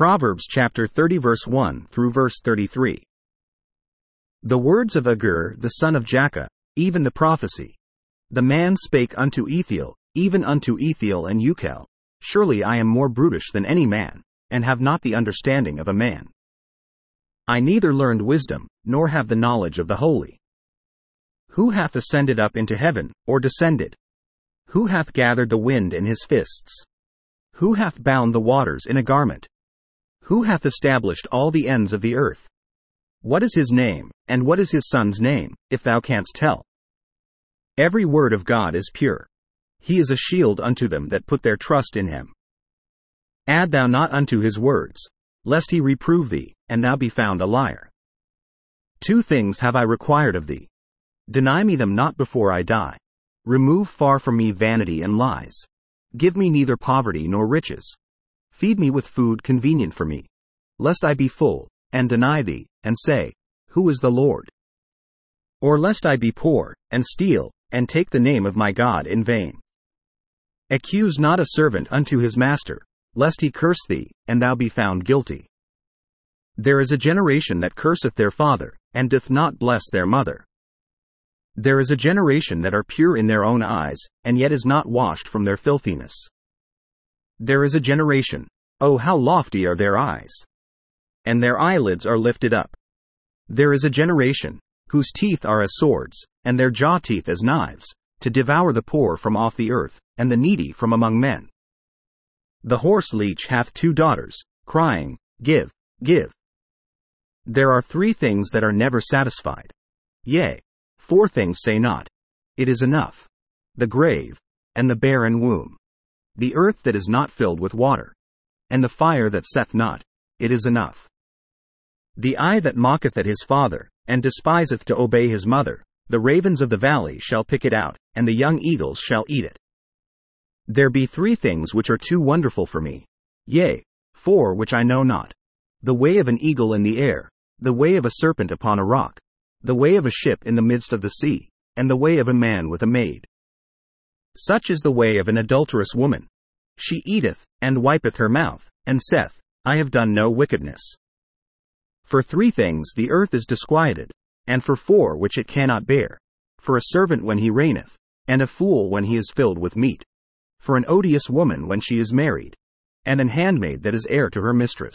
Proverbs chapter 30 verse 1 through verse 33. The words of Agur the son of Jakeh, even the prophecy. The man spake unto Ethiel, even unto Ethiel and Ucal, surely I am more brutish than any man, and have not the understanding of a man. I neither learned wisdom, nor have the knowledge of the holy. Who hath ascended up into heaven, or descended? Who hath gathered the wind in his fists? Who hath bound the waters in a garment? Who hath established all the ends of the earth? What is his name, and what is his son's name, if thou canst tell? Every word of God is pure. He is a shield unto them that put their trust in him. Add thou not unto his words, lest he reprove thee, and thou be found a liar. 2 things have I required of thee. Deny me them not before I die. Remove far from me vanity and lies. Give me neither poverty nor riches. Feed me with food convenient for me, lest I be full, and deny thee, and say, Who is the Lord? Or lest I be poor, and steal, and take the name of my God in vain. Accuse not a servant unto his master, lest he curse thee, and thou be found guilty. There is a generation that curseth their father, and doth not bless their mother. There is a generation that are pure in their own eyes, and yet is not washed from their filthiness. There is a generation, oh how lofty are their eyes! And their eyelids are lifted up. There is a generation, whose teeth are as swords, and their jaw teeth as knives, to devour the poor from off the earth, and the needy from among men. The horse leech hath 2 daughters, crying, Give, give. There are 3 things that are never satisfied. Yea, 4 things say not, It is enough. The grave, and the barren womb. The earth that is not filled with water. And the fire that saith not, It is enough. The eye that mocketh at his father, and despiseth to obey his mother, the ravens of the valley shall pick it out, and the young eagles shall eat it. There be 3 things which are too wonderful for me. Yea, 4 which I know not. The way of an eagle in the air, the way of a serpent upon a rock, the way of a ship in the midst of the sea, and the way of a man with a maid. Such is the way of an adulterous woman. She eateth, and wipeth her mouth, and saith, I have done no wickedness. For 3 things the earth is disquieted, and for 4 which it cannot bear, for a servant when he reigneth, and a fool when he is filled with meat, for an odious woman when she is married, and an handmaid that is heir to her mistress.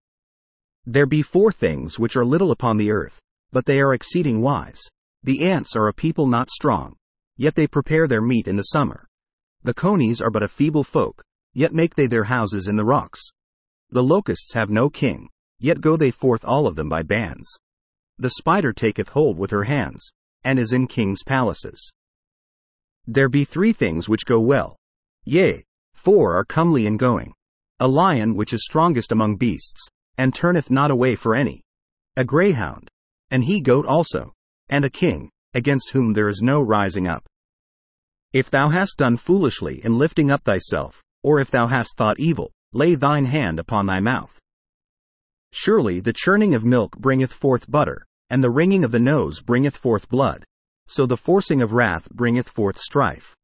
There be 4 things which are little upon the earth, but they are exceeding wise. The ants are a people not strong, yet they prepare their meat in the summer. The conies are but a feeble folk, yet make they their houses in the rocks. The locusts have no king, yet go they forth all of them by bands. The spider taketh hold with her hands, and is in kings' palaces. There be 3 things which go well. Yea, 4 are comely in going. A lion which is strongest among beasts, and turneth not away for any. A greyhound, an he-goat also, and a king, against whom there is no rising up. If thou hast done foolishly in lifting up thyself, or if thou hast thought evil, lay thine hand upon thy mouth. Surely the churning of milk bringeth forth butter, and the wringing of the nose bringeth forth blood, so the forcing of wrath bringeth forth strife.